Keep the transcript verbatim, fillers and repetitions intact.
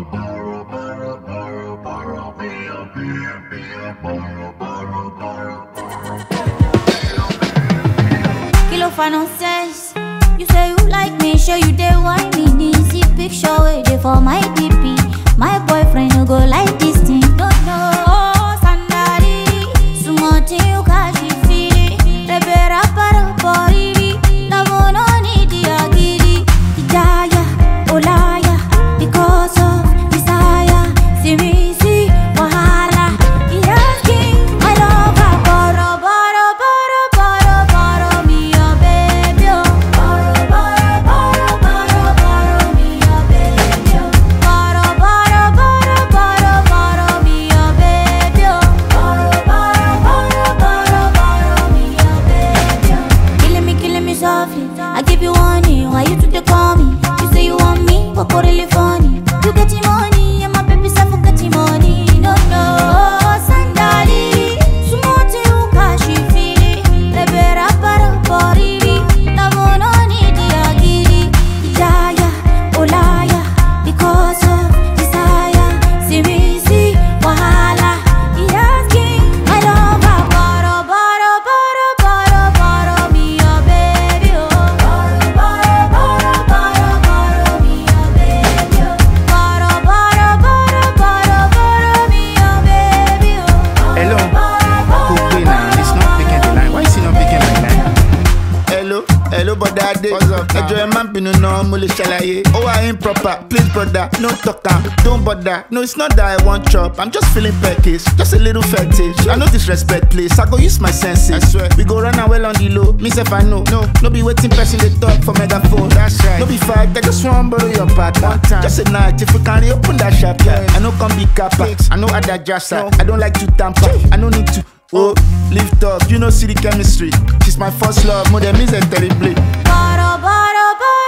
Kilo for nonsense. You say you like me, sure you dey want me. See picture where they for my D P. My boyfriend no go like this thing. No no, Sandali. Sumote you kashi fili. Rebera para pori. Love no need the agiri. Hidaya, olaya, because of desire. See me see wahala. He asking my love, boro boro boro boro boro me your baby. Boro boro boro boro boro me your baby. Boro boro boro boro boro me your baby. Boro boro boro boro boro me your baby. Killing me, killing me softly. I give you warning. Why you today call me? You say you want me, but what really funny? You get your money, and my baby self get your money. No no, Sandali. Sumote you kashi fili. Rebera para pori. Love no need the agiri. Hidaya, olaya, because of desire. See me see wahala. He asking my love, boro boro boro boro boro me your baby. Boro boro boro boro boro me your baby. Boro boro boro boro boro me your baby. Hello, Kobe now. It's not picking the line. Why is he not picking my line? Hello, hello, brother. What's up, now? Enjoy man, pinu no mule shalaye. Oh, I improper. Please, brother, no talk am. Don't bother. No, it's not that I want chop. I'm just feeling peckish, just a little fetish. I no disrespect, please. I go use my senses. I swear. We go run away on the low. Me self I know. No, no be waiting person they talk for megaphone. That's right. No be fight. I just want borrow your partner. Just a night. If you can't open that shop, yeah. I know come be kappa. I know other jassa. I don't like to tamper. I no need to. Oh, lift up. You know see the chemistry. She's my first love. More than me terribly. Boro boro boro.